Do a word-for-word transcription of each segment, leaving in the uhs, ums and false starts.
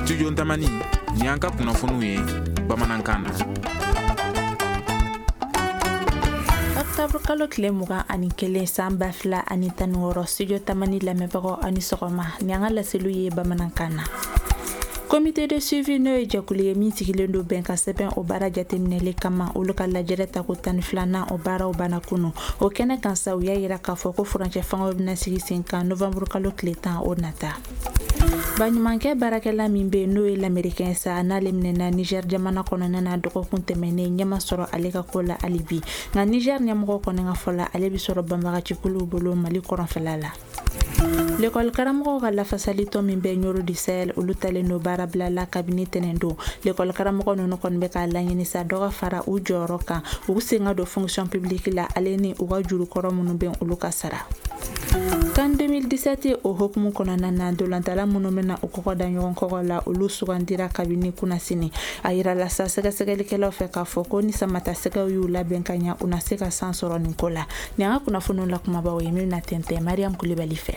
Studio Ntamani ni an ka kunnafoniw ye bamanankan na. Octobre kalo tile mugan ani kelen san ba fila ani tan ni wɔɔrɔ Studio Tamani lamɛnbagaw ani sɔgɔma ni an ka laseliw ye bamanankan na. Comité de suivi n'o ye jɛkulu ye min sigilen don bɛn ka sɛbɛn o baara jateminɛli kama olu ka lajɛrɛ ta ko tan ni filanan o baaraw banna kunu o kɛnɛ kan sa u y'a yira k'a fɔ ko furancɛ fangaw bɛna sigi sen kan novembre kalo tile tan o nata. Baɲumankɛ baarakɛla min bɛ n'o ye lamɛrikɛn sa n'ale minɛna Niger jamana kɔnɔna na dɔgɔkun tɛmɛnen ɲɛma sɔrɔ ale ka ko la hali bi nka Niger ɲɛmɔgɔ kɔni ka fɔ la ale bɛ sɔrɔ banbagacikuluw bolo Mali kɔrɔnfɛla la. L'école karamɔgɔw ka lafasali tɔ min bɛ Ɲoro du Sahel olu talen no baara bilala kabini tɛnɛn don l'école karamɔgɔ ninnu kɔni bɛ k'a laɲini sa dɔ ka fara u jɔyɔrɔ kan u sen ka don fonction publique la ale ni u ka jurukɔrɔ minnu bɛ olu ka sara. CAN deux mille dix-sept o hokumu kɔnɔna na dolantala minnu bɛna u kɔkɔ da ɲɔgɔn kɔkɔ la olu sugandira kabini kunnasini a yirala sa sɛgɛsɛgɛlikɛlaw fɛ k'a fɔ ko ni samata sɛgɛw y'u labɛn ka ɲa u na se ka san sɔrɔ nin ko la ni an ka kunnafoniw la kumabaw ye min na tɛntɛn Mariam Kulibali fɛ.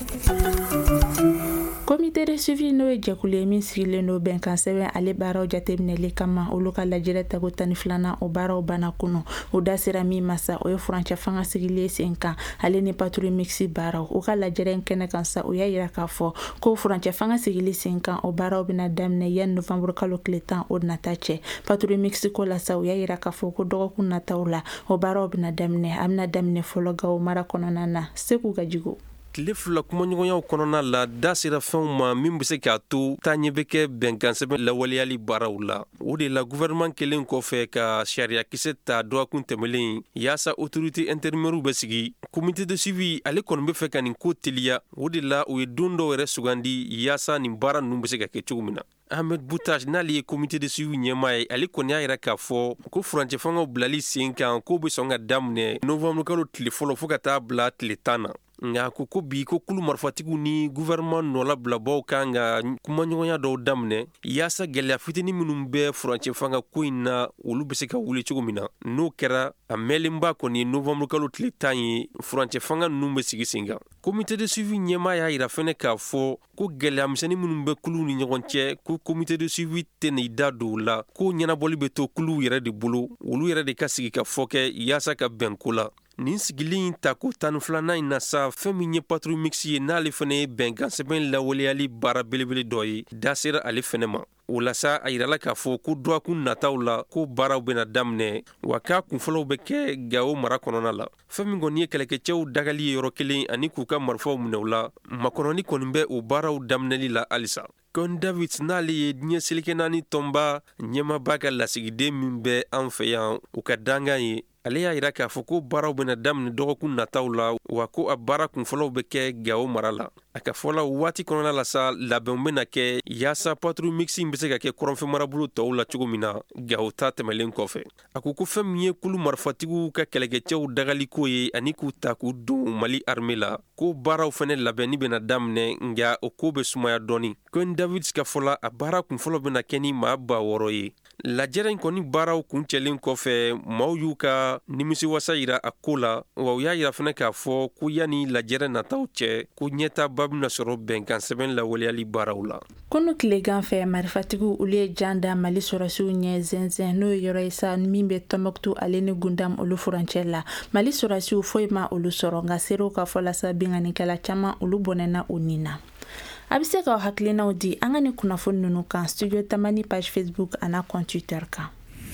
Comité de suivi n'o ye jɛkulu ye min sigilen don bɛnkan sɛbɛn ale baaraw jateminɛli kama olu ka lajɛrɛ tago tan ni filanan o baaraw banna kunu u da sera min ma sa o ye furancɛ fanga sigilen sen kan ale ni patrouille mixte baaraw u ka lajɛrɛ kɛnɛ kan sa u y'a yira k'a fɔ ko furancɛ fanga sigilen sen kan o baaraw bɛna daminɛ yanni novembre kalo tile tan o nata cɛ patrouille mixte ko la sa u y'a yira k'a fɔ ko dɔgɔkun nataw la o baaraw bɛna daminɛ a bɛna daminɛ fɔlɔ Gawo mara kɔnɔna na Seku Gajigo. Tile fila kumaɲɔgɔnyaw kɔnɔna la da sera fɛnw ma min bɛ se k'a to taaɲɛ bɛ kɛ bɛnkan sɛbɛn lawaleyali baaraw la o de la gouvernement kelen kɔfɛ ka sariyakisɛ ta dɔgɔkun tɛmɛlen yaasa autorité intérimaire bɛ sigi comité de suivi ale kɔni bɛ fɛ ka nin ko teliya o de la u ye don dɔw yɛrɛ sugandi yaasa nin baara ninnu bɛ se ka kɛ cogo min na. Ahmed Boutaj n'ale ye comité de suivi ɲɛmaa ye ale kɔni y'a yira k'a fɔ ko furancɛ fangaw bilali sen kan k'o bɛ sɔn ka daminɛ novembre kalo tile fɔlɔ fo ka taa bila tile tan na. Nka ko ko bi ko kulu marifatigiw ni gouvernement nɔlabilabaw kan ka kumaɲɔgɔnya dɔw daminɛ yaasa gɛlɛya fitinin minnu bɛ furancɛ fanga ko in na olu bɛ se ka wuli cogo min na n'o kɛra a mɛnlenba kɔni ye novembre kalo tile tan ye furancɛ fanga ninnu bɛ sigi sen kan. Comité de suivi ɲɛmaa y'a yira fɛnɛ k'a fɔ ko gɛlɛya misɛnnin minnu bɛ kuluw ni ɲɔgɔn cɛ ko comité de suivi tɛna i da don o la ko ɲɛnabɔli bɛ to kuluw yɛrɛ de bolo olu yɛrɛ de ka sigi ka fɔ kɛ yaasa ka bɛn ko la. Nin sigili ta ko tan ni filanan in na sa fɛn min ye patrouille mixte ye n'ale fɛnɛ ye bɛnkan sɛbɛn lawaleyali baara belebele dɔ ye da sera ale fɛnɛ ma o la sa a yirala k'a fɔ ko dɔgɔkun nataw la ko baaraw bɛna daminɛ wa k'a kunfɔlɔw bɛ kɛ Gawo mara kɔnɔna la fɛn min kɔni ye kɛlɛkɛcɛw dagali ye yɔrɔ kelen ani k'u ka marifaw minɛ u la makɔnɔni kɔni bɛ o baaraw daminɛli la halisa. Kon David n'ale ye diɲɛ seleke naani tɔnba ɲɛmaaba ka lasigiden min bɛ an fɛ yan u ka dangan ye ale y'a yira k'a fɔ ko baaraw bɛna daminɛ dɔgɔkun nataw la wa ko a baara kunfɔlɔw bɛ kɛ Gawo mara la a ka fɔla waati kɔnɔna la sa labɛnw bɛna kɛ yaasa patrouille mixte bɛ se ka kɛ kɔrɔnfɛ marabolo tɔw la cogo min na Gawo ta tɛmɛlen kɔfɛ a ko ko fɛn min ye kulu marifatigiw ka kɛlɛkɛcɛw dagaliko ye ani k'u ta k'u don Mali armée la ko baaraw fɛnɛ labɛnni bɛna daminɛ nka o ko bɛ sumaya dɔɔni. Kon David ka fɔla a baara kunfɔlɔ bɛna kɛ ni maa ba wɔɔrɔ ye lajɛrɛ in kɔni baaraw kuncɛlen kɔfɛ maaw y'u ka nimisiwasa yira a ko la wa u y'a yira fɛnɛ k'a fɔ ko yanni lajɛrɛ nataw cɛ ko ɲɛtaaba bɛna sɔrɔ bɛnkan sɛbɛn lawaleyali baaraw la. Kunu tilegan fɛ marifatigiw olu ye jan da Mali sɔrɔsiw ɲɛ zɛnzɛn n'o ye yɔrɔ ye sa min bɛ Tɔnbɔkutu ale ni Gundam olu furancɛ la Mali sɔrɔsiw foyi ma olu sɔrɔ nka serew ka fɔ la sa binganikɛla caman olu bɔnɛna u ni na. A bɛ se k'aw hakilinaw di an ka ni kunnafoni ninnu kan Studio Tamani page Facebook a n'a compte Twitter kan.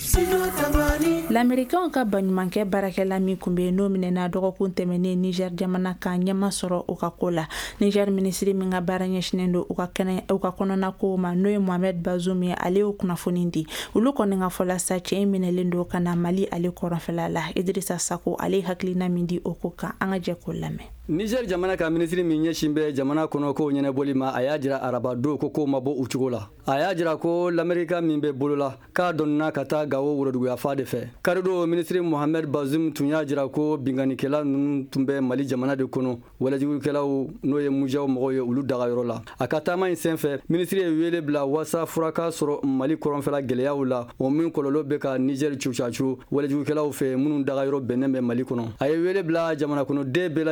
L'Américain ka baɲumankɛ baarakɛla min kun bɛ n'o minɛna dɔgɔkun tɛmɛnen Niger jamana kan ɲɛma sɔrɔ u ka ko la Niger ministre min ka baara ɲɛsinnen don u ka kɛnɛ u ka kɔnɔna ko ma n'o ye Mohamed Bazoum ye ale y'o kunnafoni di olu kɔni ka fɔla sa cɛ in minɛlen don ka na Mali ale kɔrɔnfɛla la Idrissa Sako ale hakilina min di o ko kan an ka jɛ k'o lamɛn. Niger jamana ka ministre min ɲɛsin bɛ jamana kɔnɔ ko ɲɛnɛbɔli ma a y'a jira araba don ko ko ma bɔ u cogo la a y'a jira ko l'Américain min bɛ bolola k'a dɔnna ka taa Gawo woroduguya fa de fɛ kari do ministre Mohamed Bazoum tun y'a jira ko binganikɛla ninnu tun bɛ Mali jamana de kɔnɔ walajugukɛlaw n'o ye mujaw mɔgɔw ye olu dagayɔrɔ la a ka taama in senfɛ ministre ye wele bila wasa furaka sɔrɔ Mali kɔrɔnfɛla gɛlɛyaw la o min kɔlɔlɔ bɛ ka Niger cucacu walajugukɛlaw fɛ minnu dagayɔrɔ bɛnnen bɛ Mali kɔnɔ a ye wele bila jamana kɔnɔ den bɛɛ lajɛlen ma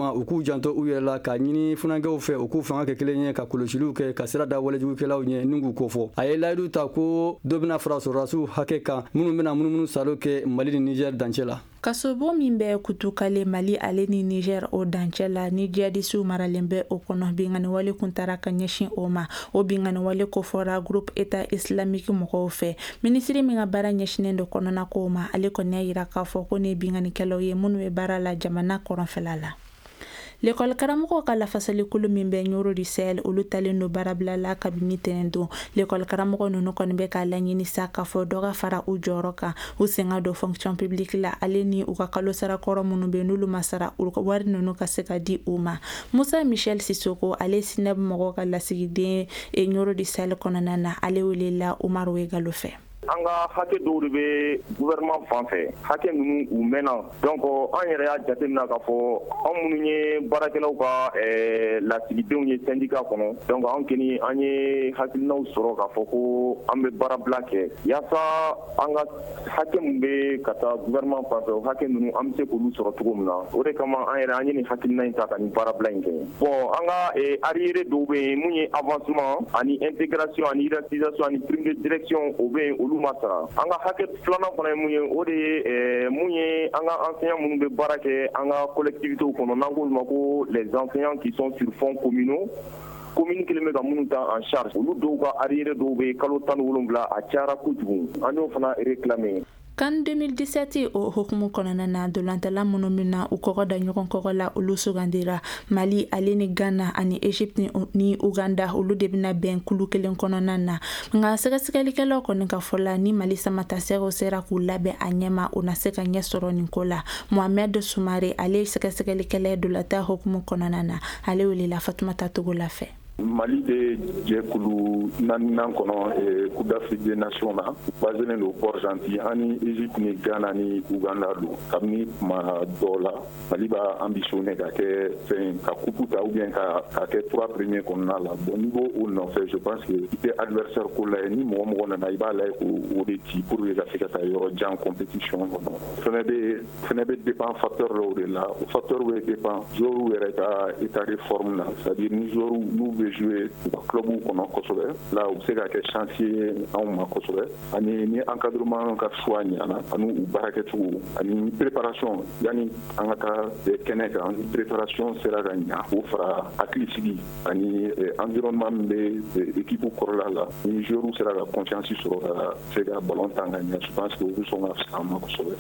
ma u k'u janto u yɛrɛ la ka ɲini funankɛw fɛ u k'u fanga kɛ kelen ye ka kɔlɔsiliw kɛ ka sira da walejugukɛlaw ɲɛ ni k'u kofɔ a ye layidu ta ko dɔ bena fara sɔrɔdasiw hakɛ kan minnu bena munumunu salo kɛ mali ni niger dancɛ la kasobo min bɛ kutukale mali ale ni niger o dancɛ la ni jihadisiw maralen bɛ o kɔnɔ binganiwale kuntara ka ɲɛsin o ma o binganiwale kofɔra groupe état islamique mɔgɔw fɛ minisiri min ka baara ɲɛsinen do kɔnɔna kow ma ale kɔni y'a yira k'a fɔ ko ni binganikɛlaw ye minnu bɛ baara la jamana kɔrɔnfɛla la l'école karamɔgɔ ka lafasali kulu min bɛ ɲoro di sahel olu talen do baarabila la kabini tɛnɛn don l'école karamɔgɔ ninnu kɔni bɛ k'a laɲini sa k'a fɔ dɔ ka fara u jɔyɔrɔ kan u senga do fonction publique la ale ni u ka kalo sara kɔrɔ minnu bɛ n'olu ma sara u ka wari ninnu ka se ka di u ma musa michel sisoko ale sinɛb mɔgɔ ka lasigiden ɲoro di sahel kɔnɔna na ale welela umaru wegalo fɛ an ka hakɛ dɔw de bɛ gouvernement fan fɛ hakɛ ninnu u mɛnna donc an yɛrɛ y'a jateminɛ k'a fɔ an minnu ye baarakɛlaw ka lasigidenw ye syndicat kɔnɔ donc an kɔni an ye hakilinaw sɔrɔ k'a fɔ ko an bɛ baarabila kɛ yaasa an ka hakɛ min bɛ ka taa gouvernement fan fɛ o hakɛ ninnu an bɛ se k'olu sɔrɔ cogo min na o de kama an yɛrɛ an ye nin hakilina in ta ka nin baarabila in kɛ bon an ka arriéré dɔw bɛ yen mun ye avancement ani intégration ani hiérarchisation ani prime de direction o bɛ yen olu ma sara an ka hakɛ filanan fana ye mun ye o de ye mun ye an ka enseignants minnu bɛ baara kɛ an ka collectivités kɔnɔ n'an k'olu ma ko les enseignants qui sont sur fonds communaux commune kelen bɛ ka minnu ta en charge olu dɔw ka arriéré dɔw bɛ kalo tan ni wolonwula a cayara kojugu an y'o fana réclamé kan deux mille dix-sept o hukumu kɔnɔna na dolantala minnu mina u kɔgɔ da ɲɔgɔn kɔgɔ la olu sugandira mali ale ni ghana ani egypte ni uganda olu de bena bɛn kulu kelen kɔnɔna na nka sɛgɛsɛgɛlikɛlaw kɔni ka fɔla ni mali samatasɛgɛw sera k'u labɛn a ɲɛma u na se ka ɲɛ sɔrɔ nin ko la mohamed sumare ale sɛgɛsɛgɛlikɛla dolata hukumu kɔnɔna na ale welela fatumata togo la fɛ Mali de jɛkulu naaninan kɔnɔ Coupe d'Afrique des Nations na baselen do Port-Gentil ani Égypte ni Ghana ni Uganda don kabini kuma dɔw la Mali b'a ambitionné ka kɛ fɛn ka coupe ta ou bien ka ka kɛ trois premiers kɔnɔna la bon niveau o nɔfɛ je pense que i tɛ adversaire ko la ni mɔgɔ mɔgɔ nana i b'a lajɛ k'o de ci pour que ka se ka taa yɔrɔ jan compétition kɔnɔ fɛnɛ bɛ fɛnɛ bɛ dépend facteur dɔw de la o facteur bɛ dépend joueur yɛrɛ ka état de forme na c'est-à-dire ni joueur n'u bɛ jouer u ka club kɔnɔ kosɛbɛ la u bɛ se ka kɛ chance ye anw ma kosɛbɛ ani ni encadrement ka choix ɲana ani u baarakɛcogo ani préparation yani an ka taa kɛnɛ kan ni préparation sera ka ɲa o fara hakilisigi ani environnement min bɛ équipe kɔrɔla la ni joueur sera ka confiance sɔrɔ ka se ka ballon tan ka ɲa je pense que o bɛ sɔn ka fisa an ma kosɛbɛ.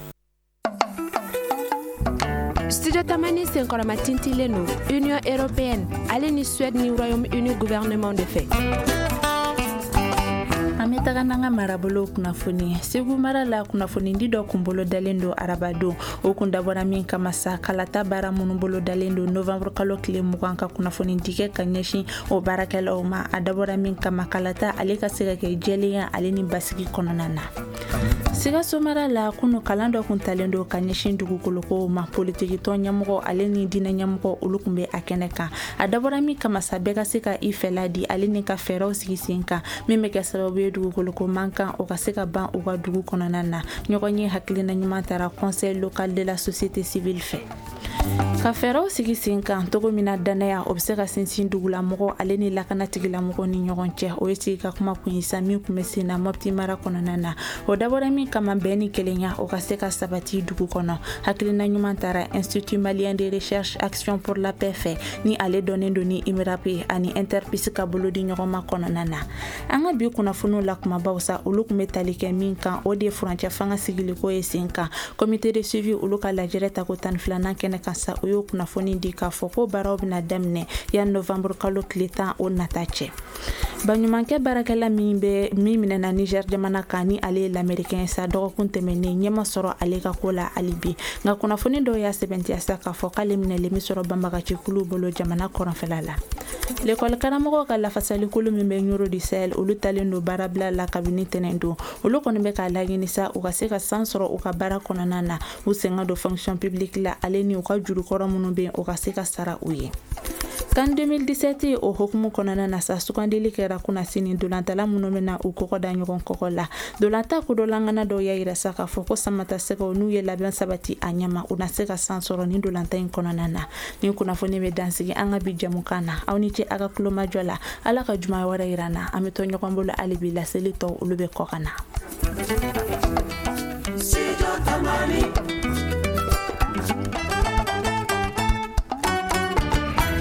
Studio Tamani senkɔrɔma tintilen no Union Européenne ale ni Suède ni Royaume-Uni gouvernement de fait. An bɛ taga n'an ka marabolo kunnafoni Segu mara la kunnafoni di dɔ kun bolo dalen do arabadon o kun dabɔra min kama sa kalata baara minnu bolo dalen do novembre kalo tile mugan ka kunnafoni dikɛ ka ɲɛsin o baarakɛlaw ma a dabɔra min kama kalata ale ka se ka kɛ jɛlenya ale ni basigi kɔnɔna na. Sikaso mara la kunu kalan dɔ kun talen do ka ɲɛsin dugukoloko ma politikitɔn ɲɛmɔgɔ ale ni diinɛ ɲɛmɔgɔ olu kun bɛ a kɛnɛ kan a dabɔra min kama sa bɛɛ ka se ka i fɛla di ale ni ka fɛɛrɛw sigi sen kan min bɛ kɛ sababu ye dugukoloko man kan o ka se ka ban u ka dugu kɔnɔna na ɲɔgɔn ye hakilina ɲuman tara conseil local de la société civile fɛ ka fɛɛrɛw sigi sen kan togo min na danaya o bɛ se ka sinsin dugulamɔgɔ ale ni lakanatigilamɔgɔ ni ɲɔgɔn cɛ o ye sigi ka kuma kun ye sa min kun bɛ sen na Mopti mara kɔnɔna na o dabɔra min kama bɛn ni kelenya o ka se ka sabati dugu kɔnɔ hakilina ɲuman tara Institut malien de recherche action pour la paix fɛ ni ale dɔnnen do ni IMRAP ani Interpis ka bolo di ɲɔgɔn ma kɔnɔna na an ka bi kunnafoniw la kumabaw sa olu kun bɛ tali kɛ min kan o de ye furancɛ fanga sigiliko ye sen kan comité de suivi olu ka lajɛrɛ ta ko tan ni filanan kɛnɛ kan sa o y'o kunnafoni di k'a fɔ ko baaraw bɛna daminɛ yan novembre kalo tile tan o nata cɛ baɲumankɛ baarakɛla min bɛ min minɛna Niger jamana kan ni ale ye lamɛrikɛn sa dɔgɔkun tɛmɛnen ɲɛma sɔrɔ ale ka ko la hali bi nka kunnafoni dɔw y'a sɛbɛntiya sa k'a fɔ k'ale minɛlen bɛ sɔrɔ banbagacikulu bolo jamana kɔrɔnfɛla la l'école karamɔgɔ ka lafasalikulu min bɛ ɲoro di sahel olu talen do baarabila la kabini tɛnɛn don olu kɔni bɛ k'a laɲini sa u ka se ka san sɔrɔ u ka baara kɔnɔna na u senga do fonction publique la ale ni u ka jurukɔrɔ minnu bɛ yen u ka se ka sara u ye kan deux mille dix-sept o hukumu kɔnɔna na sa sugandili kɛra kunnasini dolantala minnu bɛna u kɔkɔ da ɲɔgɔn kɔkɔ la dolanta kudolangana dɔw y'a yira sa k'a fɔ ko samata sɛgɛw n'u ye labɛn sabati a ɲɛma u na se ka san sɔrɔ ni dolanta in kɔnɔna na ni kunnafoni bɛ dansigi an ka bi jamukan na aw ni ce a ka kulomajɔ la ala ka juma wɛrɛ yira na an bɛ to ɲɔgɔn bolo hali bi laseli tɔw olu bɛ kɔ ka na.